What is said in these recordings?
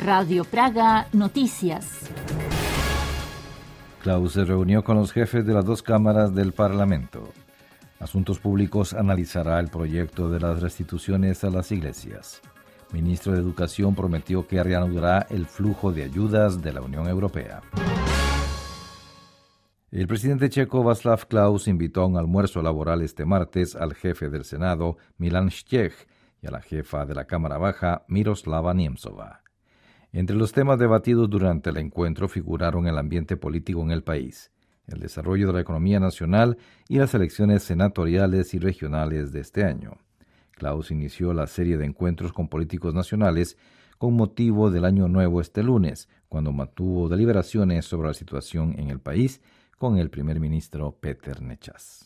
Radio Praga Noticias. Klaus se reunió con los jefes de las dos cámaras del Parlamento. Asuntos Públicos analizará el proyecto de las restituciones a las iglesias. Ministro de Educación prometió que reanudará el flujo de ayudas de la Unión Europea. El presidente checo Václav Klaus invitó a un almuerzo laboral este martes al jefe del Senado, Milan Štěch, y a la jefa de la Cámara Baja, Miroslava Němcová. Entre los temas debatidos durante el encuentro figuraron el ambiente político en el país, el desarrollo de la economía nacional y las elecciones senatoriales y regionales de este año. Klaus inició la serie de encuentros con políticos nacionales con motivo del Año Nuevo este lunes, cuando mantuvo deliberaciones sobre la situación en el país con el primer ministro Petr Nečas.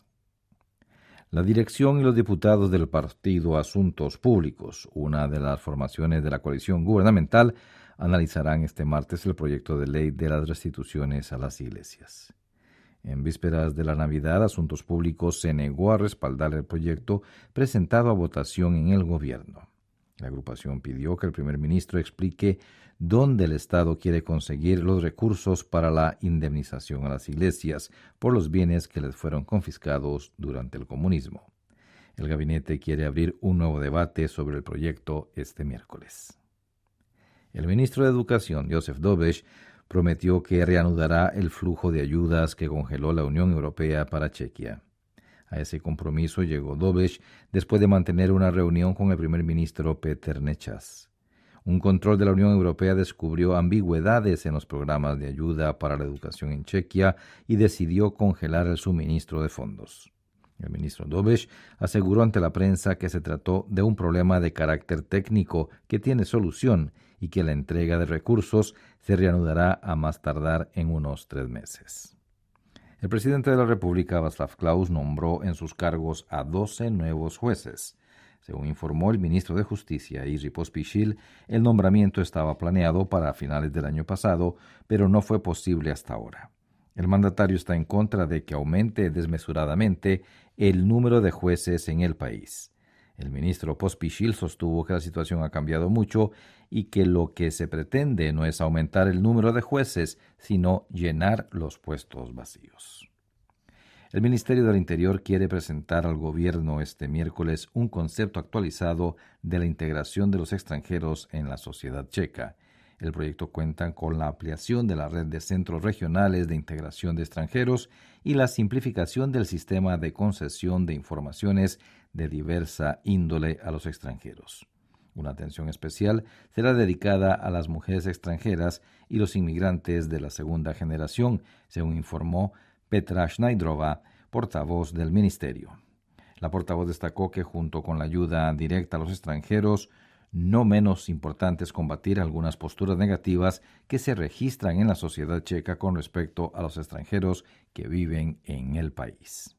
La dirección y los diputados del partido Asuntos Públicos, una de las formaciones de la coalición gubernamental, analizarán este martes el proyecto de ley de las restituciones a las iglesias. En vísperas de la Navidad, Asuntos Públicos se negó a respaldar el proyecto presentado a votación en el gobierno. La agrupación pidió que el primer ministro explique dónde el Estado quiere conseguir los recursos para la indemnización a las iglesias por los bienes que les fueron confiscados durante el comunismo. El gabinete quiere abrir un nuevo debate sobre el proyecto este miércoles. El ministro de Educación, Josef Dobeš, prometió que reanudará el flujo de ayudas que congeló la Unión Europea para Chequia. A ese compromiso llegó Dobeš después de mantener una reunión con el primer ministro Petr Nečas. Un control de la Unión Europea descubrió ambigüedades en los programas de ayuda para la educación en Chequia y decidió congelar el suministro de fondos. El ministro Dobeš aseguró ante la prensa que se trató de un problema de carácter técnico que tiene solución y que la entrega de recursos se reanudará a más tardar en unos 3 meses. El presidente de la República, Václav Klaus, nombró en sus cargos a 12 nuevos jueces. Según informó el ministro de Justicia, Jiří Pospíšil, el nombramiento estaba planeado para finales del año pasado, pero no fue posible hasta ahora. El mandatario está en contra de que aumente desmesuradamente el número de jueces en el país. El ministro Pospíšil sostuvo que la situación ha cambiado mucho y que lo que se pretende no es aumentar el número de jueces, sino llenar los puestos vacíos. El Ministerio del Interior quiere presentar al gobierno este miércoles un concepto actualizado de la integración de los extranjeros en la sociedad checa. El proyecto cuenta con la ampliación de la red de centros regionales de integración de extranjeros y la simplificación del sistema de concesión de informaciones de diversa índole a los extranjeros. Una atención especial será dedicada a las mujeres extranjeras y los inmigrantes de la segunda generación, según informó Petra Šnajdrová, portavoz del ministerio. La portavoz destacó que junto con la ayuda directa a los extranjeros, no menos importante es combatir algunas posturas negativas que se registran en la sociedad checa con respecto a los extranjeros que viven en el país.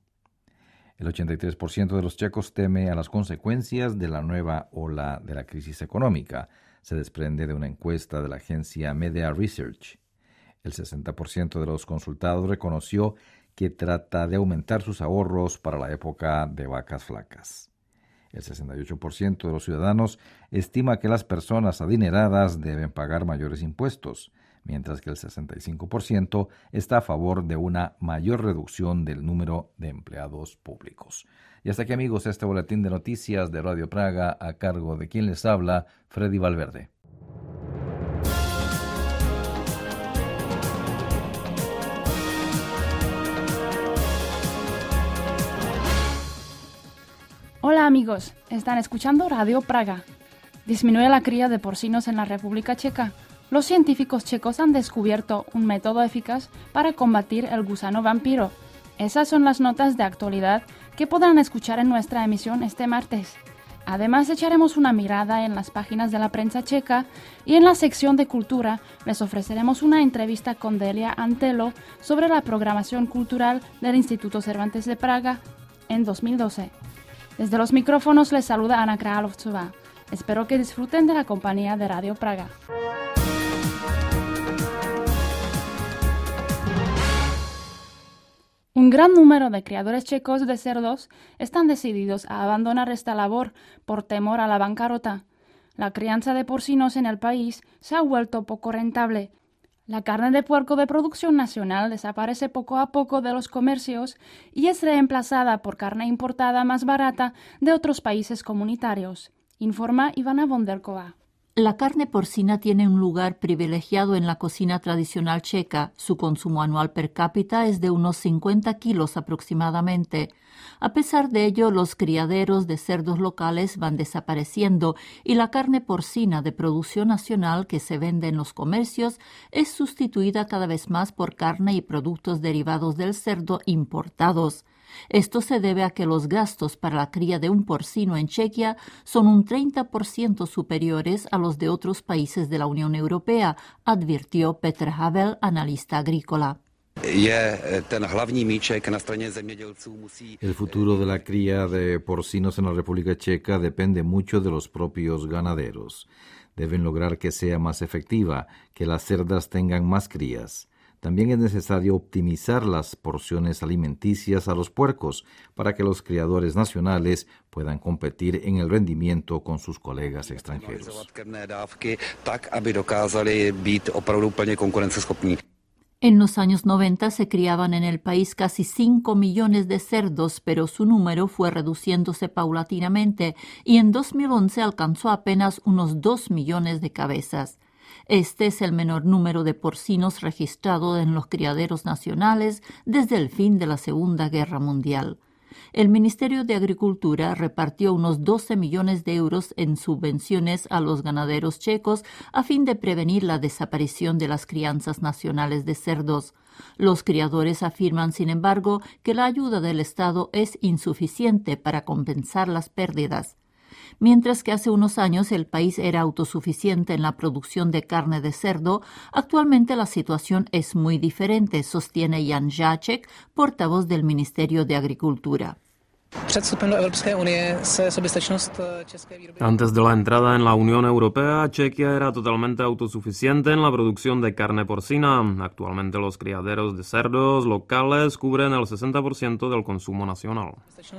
El 83% de los checos teme a las consecuencias de la nueva ola de la crisis económica, se desprende de una encuesta de la agencia Media Research. El 60% de los consultados reconoció que trata de aumentar sus ahorros para la época de vacas flacas. El 68% de los ciudadanos estima que las personas adineradas deben pagar mayores impuestos, mientras que el 65% está a favor de una mayor reducción del número de empleados públicos. Y hasta aquí, amigos, este boletín de noticias de Radio Praga a cargo de quien les habla, Freddy Valverde. Hola amigos, están escuchando Radio Praga. Disminuye la cría de porcinos en la República Checa. Los científicos checos han descubierto un método eficaz para combatir el gusano vampiro. Esas son las notas de actualidad que podrán escuchar en nuestra emisión este martes. Además, echaremos una mirada en las páginas de la prensa checa y en la sección de cultura les ofreceremos una entrevista con Delia Antelo sobre la programación cultural del Instituto Cervantes de Praga en 2012. Desde los micrófonos les saluda Ana Královcová. Espero que disfruten de la compañía de Radio Praga. Un gran número de criadores checos de cerdos están decididos a abandonar esta labor por temor a la bancarrota. La crianza de porcinos en el país se ha vuelto poco rentable. La carne de puerco de producción nacional desaparece poco a poco de los comercios y es reemplazada por carne importada más barata de otros países comunitarios, informa Ivana Vonderkova. La carne porcina tiene un lugar privilegiado en la cocina tradicional checa. Su consumo anual per cápita es de unos 50 kilos aproximadamente. A pesar de ello, los criaderos de cerdos locales van desapareciendo y la carne porcina de producción nacional que se vende en los comercios es sustituida cada vez más por carne y productos derivados del cerdo importados. Esto se debe a que los gastos para la cría de un porcino en Chequia son un 30% superiores a los de otros países de la Unión Europea, advirtió Petr Havel, analista agrícola. El futuro de la cría de porcinos en la República Checa depende mucho de los propios ganaderos. Deben lograr que sea más efectiva, que las cerdas tengan más crías. También es necesario optimizar las porciones alimenticias a los puercos para que los criadores nacionales puedan competir en el rendimiento con sus colegas extranjeros. En los años 90 se criaban en el país casi 5 millones de cerdos, pero su número fue reduciéndose paulatinamente y en 2011 alcanzó apenas unos 2 millones de cabezas. Este es el menor número de porcinos registrado en los criaderos nacionales desde el fin de la Segunda Guerra Mundial. El Ministerio de Agricultura repartió unos 12 millones de euros en subvenciones a los ganaderos checos a fin de prevenir la desaparición de las crianzas nacionales de cerdos. Los criadores afirman, sin embargo, que la ayuda del Estado es insuficiente para compensar las pérdidas. Mientras que hace unos años el país era autosuficiente en la producción de carne de cerdo, actualmente la situación es muy diferente, sostiene Jan Žáček, portavoz del Ministerio de Agricultura. Antes de la entrada en la Unión Europea, Chequia era totalmente autosuficiente en la producción de carne porcina. Actualmente los criaderos de cerdos locales cubren el 60% del consumo nacional.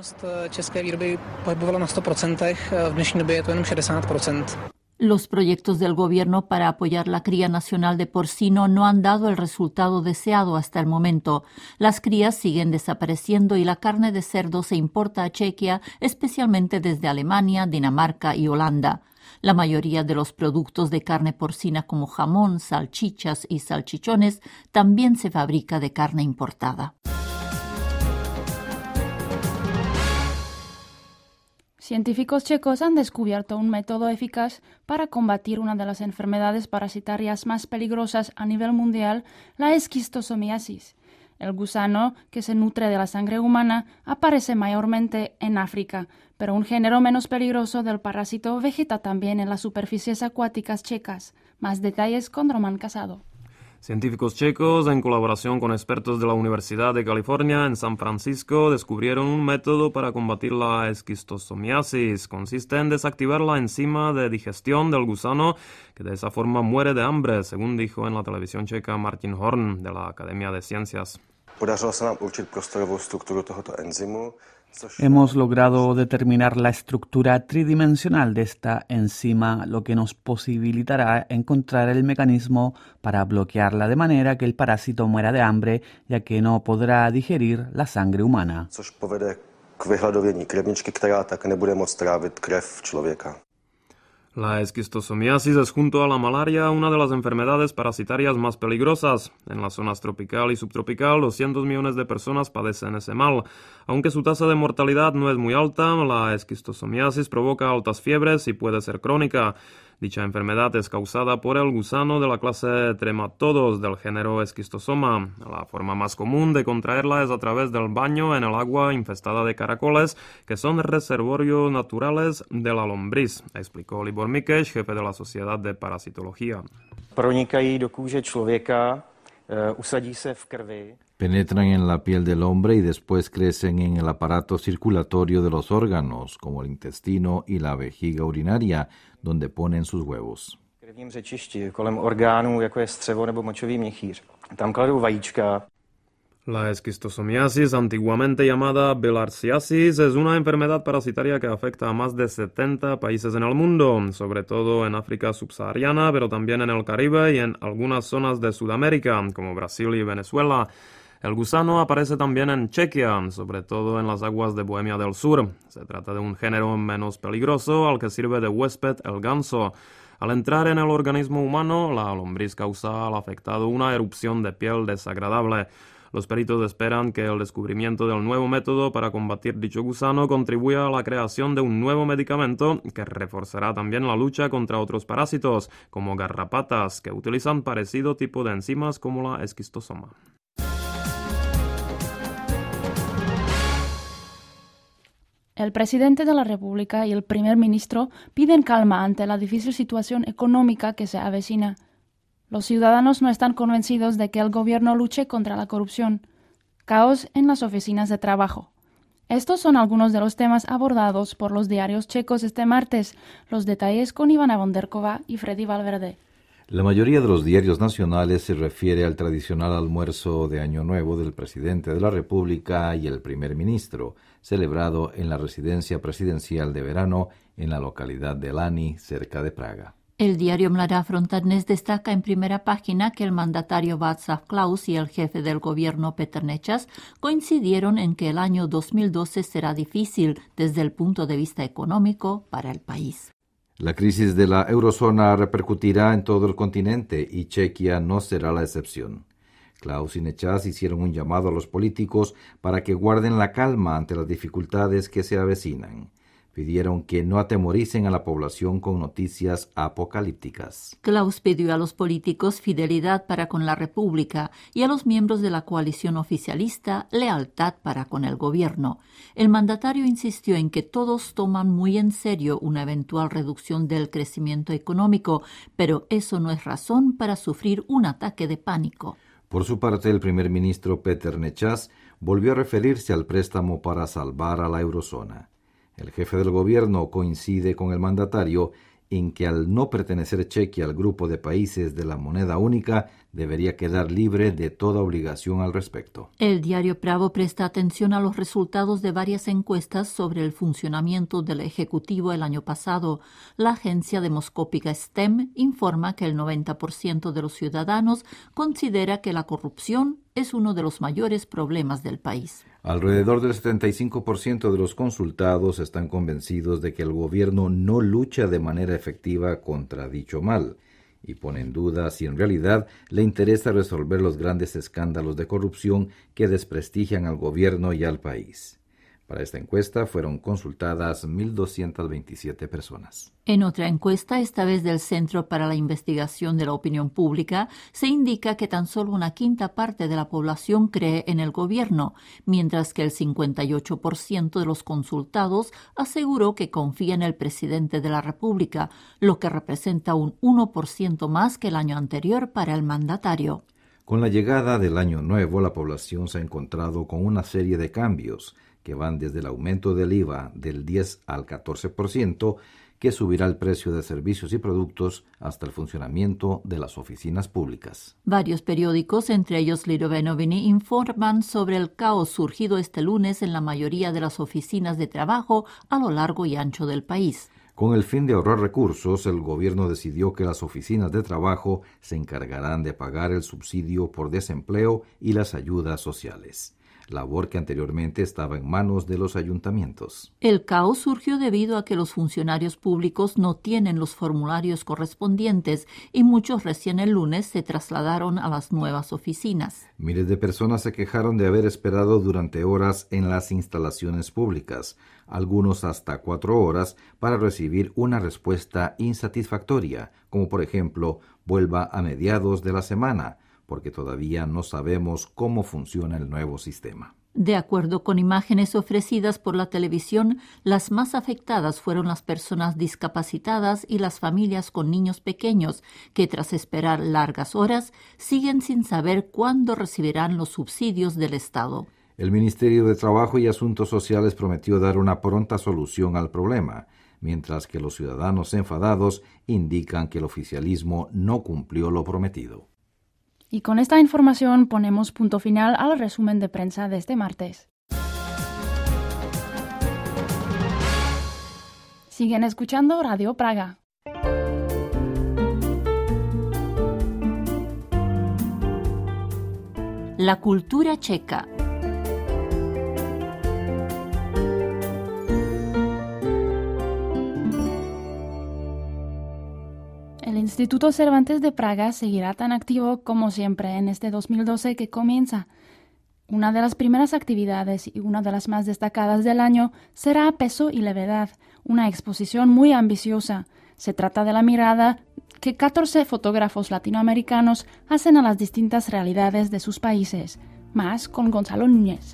Los proyectos del gobierno para apoyar la cría nacional de porcino no han dado el resultado deseado hasta el momento. Las crías siguen desapareciendo y la carne de cerdo se importa a Chequia, especialmente desde Alemania, Dinamarca y Holanda. La mayoría de los productos de carne porcina como jamón, salchichas y salchichones también se fabrica de carne importada. Científicos checos han descubierto un método eficaz para combatir una de las enfermedades parasitarias más peligrosas a nivel mundial, la esquistosomiasis. El gusano, que se nutre de la sangre humana, aparece mayormente en África, pero un género menos peligroso del parásito vegeta también en las superficies acuáticas checas. Más detalles con Román Casado. Científicos checos, en colaboración con expertos de la Universidad de California en San Francisco, descubrieron un método para combatir la esquistosomiasis. Consiste en desactivar la enzima de digestión del gusano, que de esa forma muere de hambre, según dijo en la televisión checa Martin Horn, de la Academia de Ciencias. Hemos logrado determinar la estructura tridimensional de esta enzima, lo que nos posibilitará encontrar el mecanismo para bloquearla de manera que el parásito muera de hambre, ya que no podrá digerir la sangre humana. La esquistosomiasis es, junto a la malaria, una de las enfermedades parasitarias más peligrosas. En las zonas tropical y subtropical, 200 millones de personas padecen ese mal. Aunque su tasa de mortalidad no es muy alta, la esquistosomiasis provoca altas fiebres y puede ser crónica. Dicha enfermedad es causada por el gusano de la clase Trematodos del género Esquistosoma. La forma más común de contraerla es a través del baño en el agua infestada de caracoles, que son reservorios naturales de la lombriz, explicó Libor Mikeš, jefe de la Sociedad de Parasitología. Pronikají do kůže člověka, usadí se v krvi. Penetran en la piel del hombre y después crecen en el aparato circulatorio de los órganos, como el intestino y la vejiga urinaria, donde ponen sus huevos. V krevním řečišti kolem orgánů, jako je střevo nebo močový měchýř. Tam kladou vajíčka. La esquistosomiasis, antiguamente llamada bilharziasis, es una enfermedad parasitaria que afecta a más de 70 países en el mundo, sobre todo en África subsahariana, pero también en el Caribe y en algunas zonas de Sudamérica, como Brasil y Venezuela. El gusano aparece también en Chequia, sobre todo en las aguas de Bohemia del Sur. Se trata de un género menos peligroso al que sirve de huésped el ganso. Al entrar en el organismo humano, la lombriz causa al afectado una erupción de piel desagradable. Los peritos esperan que el descubrimiento del nuevo método para combatir dicho gusano contribuya a la creación de un nuevo medicamento que reforzará también la lucha contra otros parásitos, como garrapatas, que utilizan parecido tipo de enzimas como la esquistosoma. El presidente de la República y el primer ministro piden calma ante la difícil situación económica que se avecina. Los ciudadanos no están convencidos de que el gobierno luche contra la corrupción. Caos en las oficinas de trabajo. Estos son algunos de los temas abordados por los diarios checos este martes. Los detalles con Ivana Bonderkova y Freddy Valverde. La mayoría de los diarios nacionales se refiere al tradicional almuerzo de Año Nuevo del presidente de la República y el primer ministro, celebrado en la residencia presidencial de verano en la localidad de Lani, cerca de Praga. El diario Mladá Frontanes destaca en primera página que el mandatario Václav Klaus y el jefe del gobierno Petr Nečas coincidieron en que el año 2012 será difícil desde el punto de vista económico para el país. La crisis de la eurozona repercutirá en todo el continente y Chequia no será la excepción. Klaus y Nečas hicieron un llamado a los políticos para que guarden la calma ante las dificultades que se avecinan. Pidieron que no atemoricen a la población con noticias apocalípticas. Klaus pidió a los políticos fidelidad para con la República y a los miembros de la coalición oficialista lealtad para con el gobierno. El mandatario insistió en que todos toman muy en serio una eventual reducción del crecimiento económico, pero eso no es razón para sufrir un ataque de pánico. Por su parte, el primer ministro Petr Nečas volvió a referirse al préstamo para salvar a la eurozona. El jefe del gobierno coincide con el mandatario en que al no pertenecer Chequia al grupo de países de la moneda única, debería quedar libre de toda obligación al respecto. El diario Pravo presta atención a los resultados de varias encuestas sobre el funcionamiento del Ejecutivo el año pasado. La agencia demoscópica STEM informa que el 90% de los ciudadanos considera que la corrupción es uno de los mayores problemas del país. Alrededor del 75% de los consultados están convencidos de que el gobierno no lucha de manera efectiva contra dicho mal y pone en duda si en realidad le interesa resolver los grandes escándalos de corrupción que desprestigian al gobierno y al país. Para esta encuesta fueron consultadas 1.227 personas. En otra encuesta, esta vez del Centro para la Investigación de la Opinión Pública, se indica que tan solo una quinta parte de la población cree en el gobierno, mientras que el 58% de los consultados aseguró que confía en el presidente de la República, lo que representa un 1% más que el año anterior para el mandatario. Con la llegada del Año Nuevo, la población se ha encontrado con una serie de cambios que van desde el aumento del IVA del 10 al 14%, que subirá el precio de servicios y productos, hasta el funcionamiento de las oficinas públicas. Varios periódicos, entre ellos Lidové Noviny, informan sobre el caos surgido este lunes en la mayoría de las oficinas de trabajo a lo largo y ancho del país. Con el fin de ahorrar recursos, el gobierno decidió que las oficinas de trabajo se encargarán de pagar el subsidio por desempleo y las ayudas sociales, labor que anteriormente estaba en manos de los ayuntamientos. El caos surgió debido a que los funcionarios públicos no tienen los formularios correspondientes y muchos recién el lunes se trasladaron a las nuevas oficinas. Miles de personas se quejaron de haber esperado durante horas en las instalaciones públicas, algunos hasta 4 horas, para recibir una respuesta insatisfactoria, como por ejemplo, vuelva a mediados de la semana, porque todavía no sabemos cómo funciona el nuevo sistema. De acuerdo con imágenes ofrecidas por la televisión, las más afectadas fueron las personas discapacitadas y las familias con niños pequeños, que tras esperar largas horas siguen sin saber cuándo recibirán los subsidios del Estado. El Ministerio de Trabajo y Asuntos Sociales prometió dar una pronta solución al problema, mientras que los ciudadanos enfadados indican que el oficialismo no cumplió lo prometido. Y con esta información ponemos punto final al resumen de prensa de este martes. Siguen escuchando Radio Praga. La cultura checa. El Instituto Cervantes de Praga seguirá tan activo como siempre en este 2012 que comienza. Una de las primeras actividades y una de las más destacadas del año será Peso y Levedad, una exposición muy ambiciosa. Se trata de la mirada que 14 fotógrafos latinoamericanos hacen a las distintas realidades de sus países. Más con Gonzalo Núñez.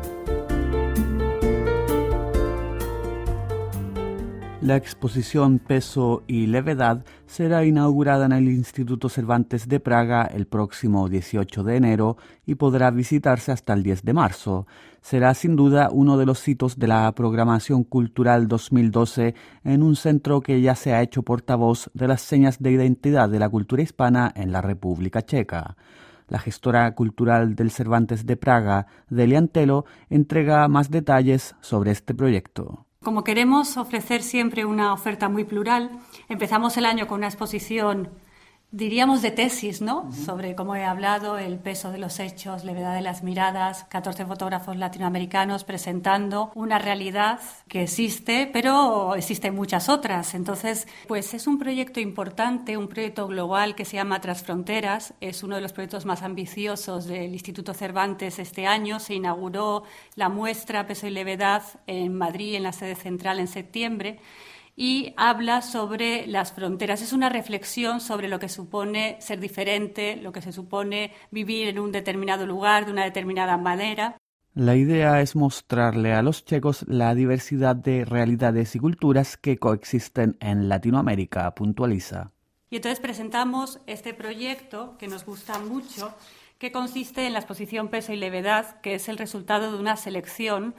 La exposición Peso y Levedad será inaugurada en el Instituto Cervantes de Praga el próximo 18 de enero y podrá visitarse hasta el 10 de marzo. Será sin duda uno de los hitos de la programación cultural 2012 en un centro que ya se ha hecho portavoz de las señas de identidad de la cultura hispana en la República Checa. La gestora cultural del Cervantes de Praga, Delia Antelo, entrega más detalles sobre este proyecto. Como queremos ofrecer siempre una oferta muy plural, empezamos el año con una exposición, diríamos de tesis, ¿no? Sobre, como he hablado, el peso de los hechos, levedad de las miradas, 14 fotógrafos latinoamericanos presentando una realidad que existe, pero existen muchas otras. Entonces, pues es un proyecto importante, un proyecto global que se llama Transfronteras. Es uno de los proyectos más ambiciosos del Instituto Cervantes este año. Se inauguró la muestra Peso y Levedad en Madrid, en la sede central, en septiembre. Y habla sobre las fronteras. Es una reflexión sobre lo que supone ser diferente, lo que se supone vivir en un determinado lugar, de una determinada manera. La idea es mostrarle a los checos la diversidad de realidades y culturas que coexisten en Latinoamérica, puntualiza. Y entonces presentamos este proyecto que nos gusta mucho, que consiste en la exposición Peso y Levedad, que es el resultado de una selección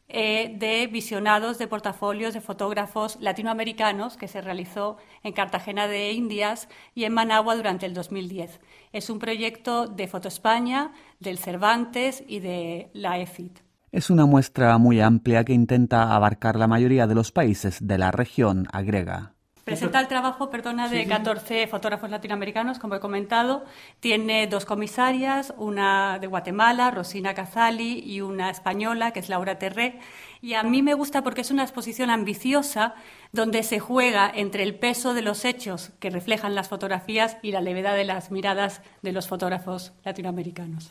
de visionados de portafolios de fotógrafos latinoamericanos que se realizó en Cartagena de Indias y en Managua durante el 2010. Es un proyecto de Foto España, del Cervantes y de la EFIT. Es una muestra muy amplia que intenta abarcar la mayoría de los países de la región, agrega. Presenta el trabajo, de 14 fotógrafos latinoamericanos, como he comentado. Tiene 2 comisarias, una de Guatemala, Rosina Cazali, y una española, que es Laura Terré. Y a mí me gusta porque es una exposición ambiciosa donde se juega entre el peso de los hechos que reflejan las fotografías y la levedad de las miradas de los fotógrafos latinoamericanos.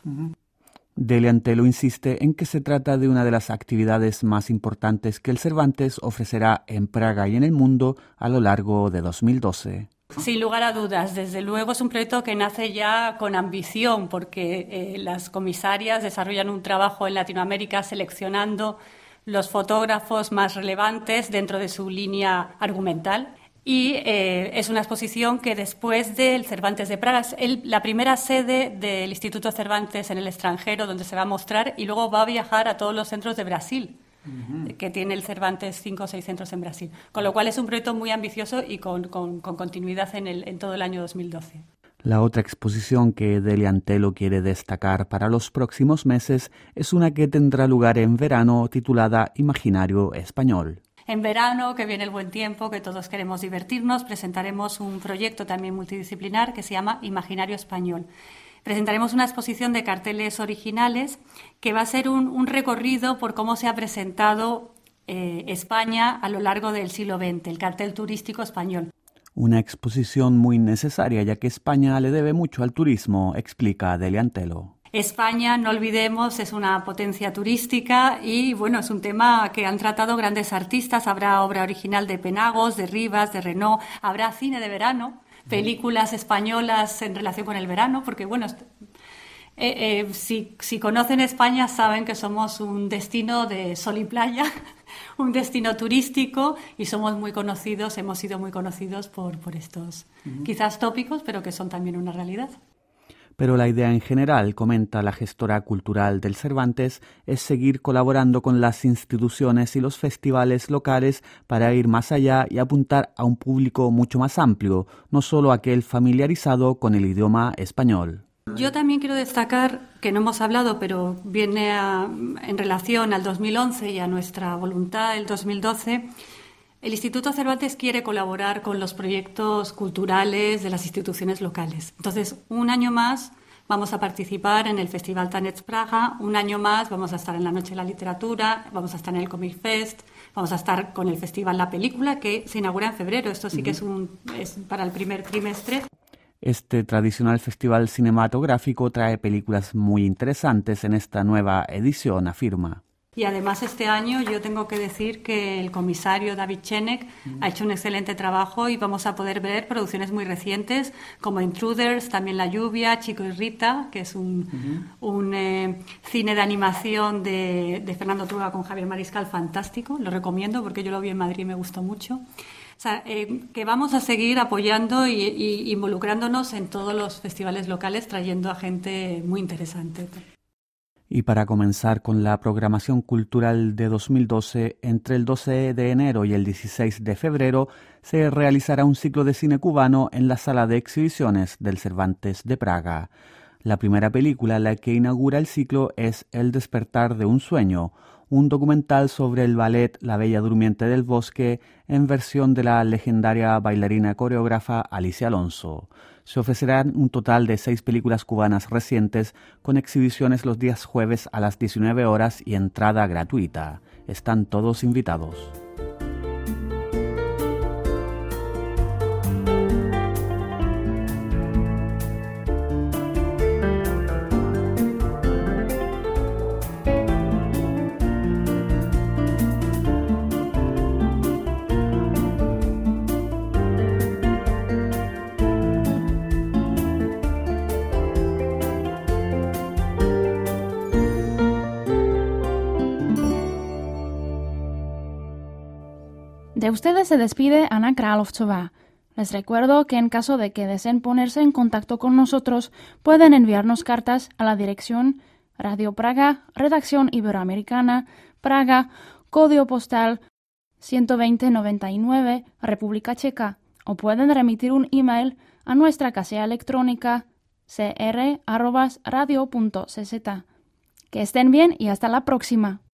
Delia Antelo insiste en que se trata de una de las actividades más importantes que el Cervantes ofrecerá en Praga y en el mundo a lo largo de 2012. Sin lugar a dudas, desde luego es un proyecto que nace ya con ambición porque las comisarias desarrollan un trabajo en Latinoamérica seleccionando los fotógrafos más relevantes dentro de su línea argumental. Y es una exposición que después del Cervantes de Praga es la primera sede del Instituto Cervantes en el extranjero donde se va a mostrar y luego va a viajar a todos los centros de Brasil, que tiene el Cervantes 5 o 6 centros en Brasil. Con lo cual es un proyecto muy ambicioso y con continuidad en todo el año 2012. La otra exposición que Delia Antelo quiere destacar para los próximos meses es una que tendrá lugar en verano titulada Imaginario Español. En verano, que viene el buen tiempo, que todos queremos divertirnos, presentaremos un proyecto también multidisciplinar que se llama Imaginario Español. Presentaremos una exposición de carteles originales que va a ser un recorrido por cómo se ha presentado España a lo largo del siglo XX, el cartel turístico español. Una exposición muy necesaria, ya que España le debe mucho al turismo, explica Delia Antelo. España, no olvidemos, es una potencia turística y, bueno, es un tema que han tratado grandes artistas. Habrá obra original de Penagos, de Rivas, de Renaud, habrá cine de verano, películas españolas en relación con el verano, porque, bueno, si conocen España saben que somos un destino de sol y playa, un destino turístico y somos muy conocidos, hemos sido muy conocidos por estos quizás tópicos, pero que son también una realidad. Pero la idea en general, comenta la gestora cultural del Cervantes, es seguir colaborando con las instituciones y los festivales locales para ir más allá y apuntar a un público mucho más amplio, no solo aquel familiarizado con el idioma español. Yo también quiero destacar, que no hemos hablado, pero viene en relación al 2011 y a nuestra voluntad del 2012, el Instituto Cervantes quiere colaborar con los proyectos culturales de las instituciones locales. Entonces, un año más vamos a participar en el Festival Tanets Praga, un año más vamos a estar en la Noche de la Literatura, vamos a estar en el Comic Fest, vamos a estar con el Festival La Película, que se inaugura en febrero. Esto sí que es para el primer trimestre. Este tradicional festival cinematográfico trae películas muy interesantes en esta nueva edición, afirma. Y además este año yo tengo que decir que el comisario David Chenek ha hecho un excelente trabajo y vamos a poder ver producciones muy recientes como Intruders, también La lluvia, Chico y Rita, que es un cine de animación de Fernando Trueba con Javier Mariscal fantástico. Lo recomiendo porque yo lo vi en Madrid y me gustó mucho. O sea, que vamos a seguir apoyando y involucrándonos en todos los festivales locales, trayendo a gente muy interesante. Y para comenzar con la programación cultural de 2012, entre el 12 de enero y el 16 de febrero se realizará un ciclo de cine cubano en la sala de exhibiciones del Cervantes de Praga. La primera película, la que inaugura el ciclo, es El despertar de un sueño, un documental sobre el ballet La Bella Durmiente del Bosque en versión de la legendaria bailarina coreógrafa Alicia Alonso. Se ofrecerán un total de 6 películas cubanas recientes con exhibiciones los días jueves a las 19 horas y entrada gratuita. Están todos invitados. De ustedes se despide Ana Kralovcová. Les recuerdo que en caso de que deseen ponerse en contacto con nosotros, pueden enviarnos cartas a la dirección Radio Praga, Redacción Iberoamericana, Praga, Código Postal 12099, República Checa, o pueden remitir un email a nuestra casilla electrónica cr@radio.cz. Que estén bien y hasta la próxima.